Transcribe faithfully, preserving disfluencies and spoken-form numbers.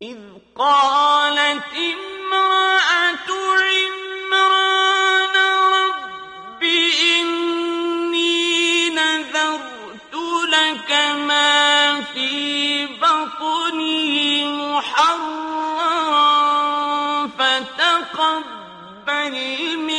إذ قالت امرأة عمران رب إني نذرت لك ما في بطني محررا فتقبل مني